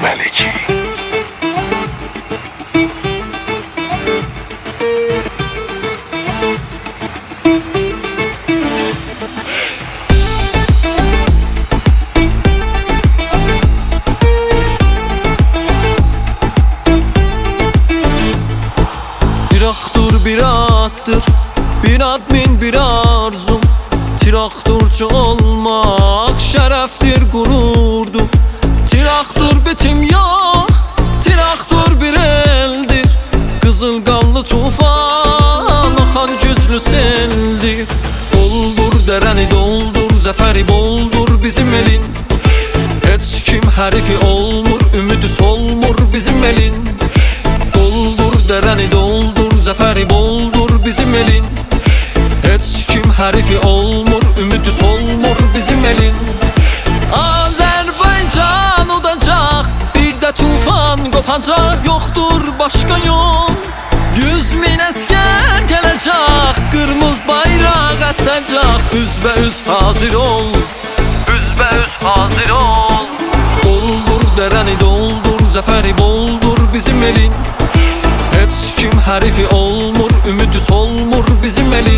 Meleki. Traktör bir attır, bir admin bir arzum. Traktörcü olmak şereftir, gururdur. Traktör bitim yok, traktör bir eldir. Kızılgallı tufan akan güçlü seldir. Doldur dereni doldur, zaferi boldur bizim elin. Hiç kim herifi olmur, ümidi solmur bizim elin. Doldur dereni doldur, zaferi boldur bizim elin. Hiç kim herifi olmur, ümidi solmur bizim elin. Azerbaycan udacak, bir de tufan kopacak. Yoktur başka yol, 100.000 asker gelecek. Kırmızı bayrak asacak, üzbeüz hazır ol, üzbeüz hazır ol. Doldur dereni doldur, zaferi boldur bizim elin. Hiç kim herifi olmur, ümidi solmur bizim elin.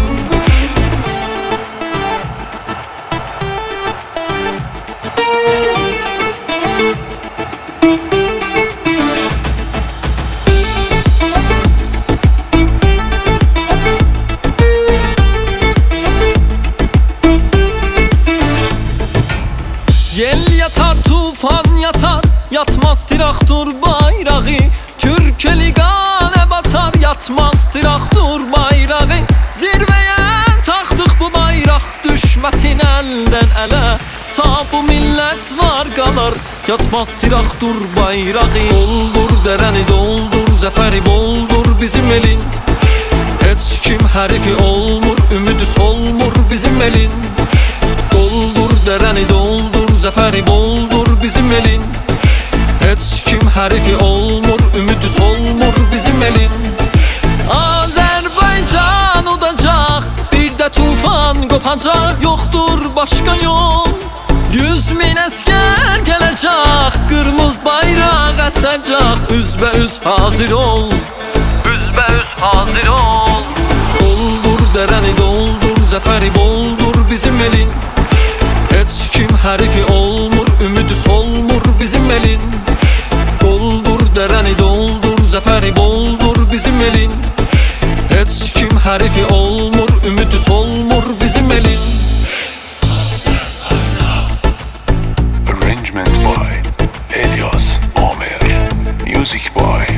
Yel yatar, tufan yatar, yatmaz traktör bayrağı. Türkeli gane batar, yatmaz traktör bayrağı. Zirveye taktık bu bayrak, düşmesin elden ele. Ta bu millet var kalar, yatmaz traktör bayrağı. Doldur dereni doldur, zaferi boldur bizim elin. Hiç kim herifi olmur, ümidi solmur bizim elin. Doldur dereni doldur, zaferi boldur bizim elin. Hiç kim herifi olmur, ümidi solmur bizim elin. Azerbaycan udacak, bir de tufan kopacak. Yoktur başka yol, 100.000 asker gelecek. Kırmızı bayrak asacak, üzbeüz hazır ol, üzbeüz hazır ol. Doldur dereni doldur, zaferi boldur bizim elin. Hiç kim herifi olmur, ümidi solmur bizim elin. Doldur dereni doldur, zaferi boldur bizim elin. Hiç kim herifi olmur, ümidi solmur bizim elin. Arrangement by Elias Amer. Music by